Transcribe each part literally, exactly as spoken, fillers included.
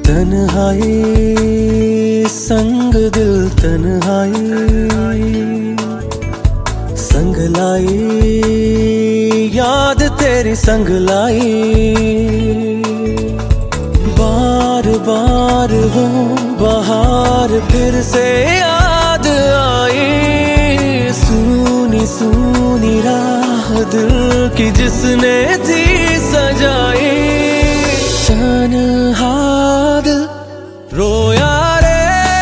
तन्हाई संग दिल तन्हाई संग लाई याद तेरी संग लाई। बार बार वो बहार फिर से याद आई, सूनी सूनी राह दिल की जिसने थी सजाई। तन्हा दिल रोया रे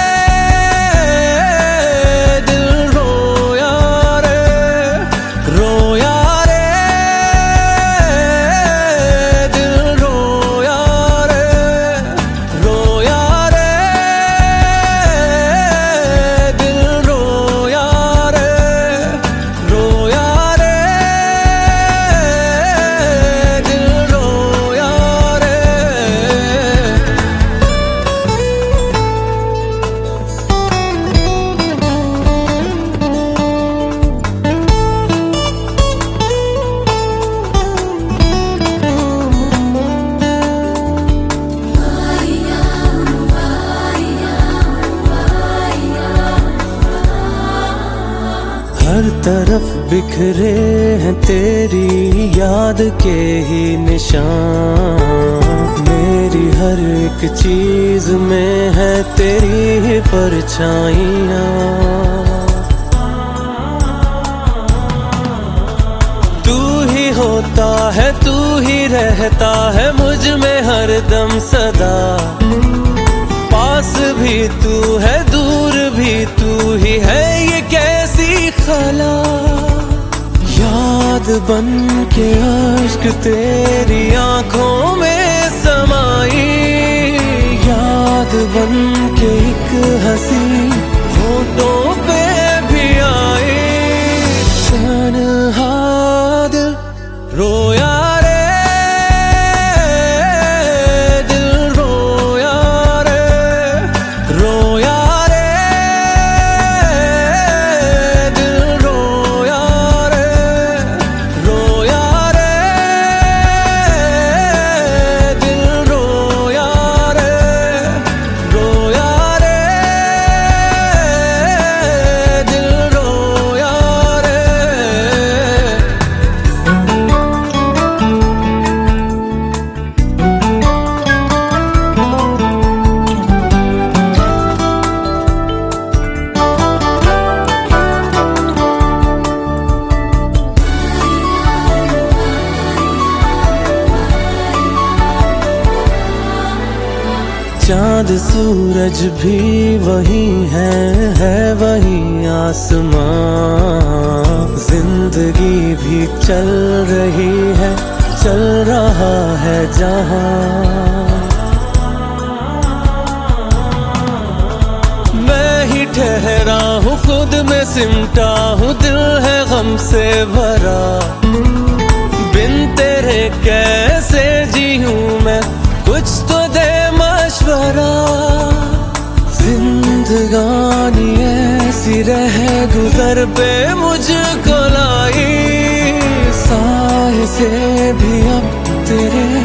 दिल रोया रे रोया रे दिल रोया रे रोया रे दिल रोया रे रोया रे दिल रोया रे। हर तरफ बिखरे हैं तेरी याद के ही निशान, मेरी हर एक चीज में है तेरी ही परछाइयाँ। तू ही होता है तू ही रहता है मुझ में हरदम सदा, पास भी तू है दूर भी तू ही है ये कैसी खला। याद बन के अश्क तेरी आंखों में समाई, याद बन के एक हंसी होठों पे भी आई। तन्हा दिल रोया चांद सूरज भी वही है है वही आसमां, जिंदगी भी चल रही है चल रहा है जहां। मैं ही ठहरा हूँ खुद में सिमटा हूँ, दिल है गम से भरा, बिन तेरे कैसे जीऊं मैं कुछ तो दे मशवरा। जिंदगानी ऐसी रह गुजर पे मुझको लाई, साए से भी अब तेरे